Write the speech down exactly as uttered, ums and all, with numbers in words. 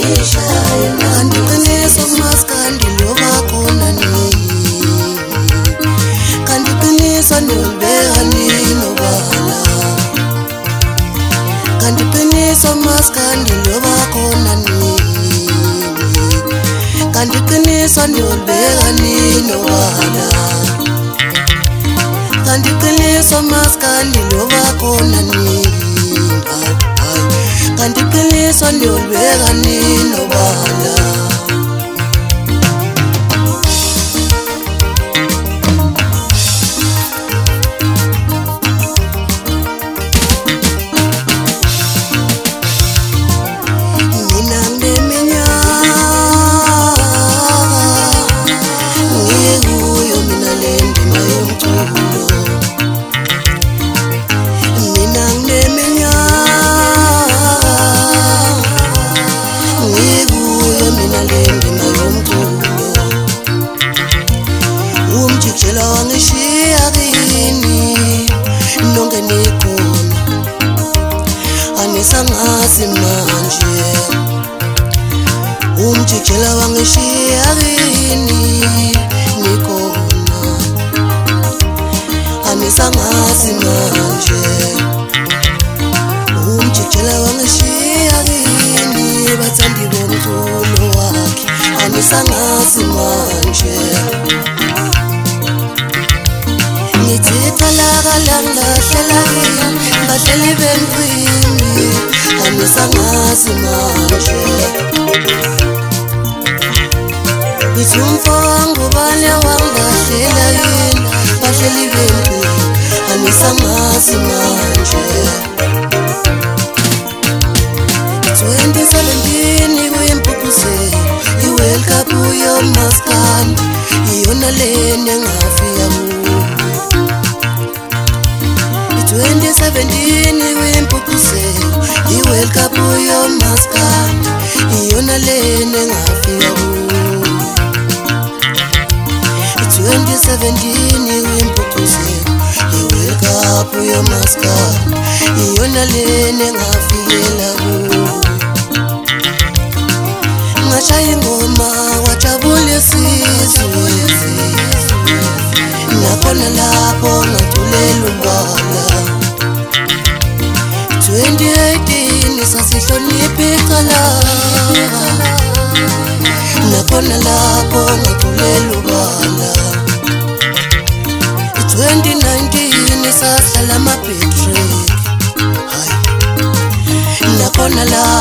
Kandiqiniso maskandi loba khona nini Kandiqiniso nolibeka nini obala Kandiqiniso maskandi loba khona nini Kandiqiniso nolibeka nini obala Kandiqiniso maskandi loba khona nini Kandiqiniso nolibeka nini obala Sangazi manje umjikela wangishiya kini nikona anisangazi manje umjikela wangishiya kini bathandi bomculo wakhe anisangazi manje ngithithalakala ngahlela bahleli bemqini anisangazi manje Ngithumfo wangu bale wangahlela yini bahleli bemqini anisangazi manje twenty seventeen kuyimpuphuzelo iWorld Cup yomaskandi iyona lena ngafika twenty seventeen kuyimpuphuzelo iWorld Cup yomaskandi iyona lena ngafika twenty seventeen kuyimpuphuzelo iWorld Cup yomaskandi iyona lena ngafikela ngashaya ingoma wajabule sizwe nakhona lapho ngathulela ubala twenty eighteen sasihlonipha icala nakhona lapho ngathulela ubala twenty nineteen sahlala ama-Patrick hayi nakhona lapho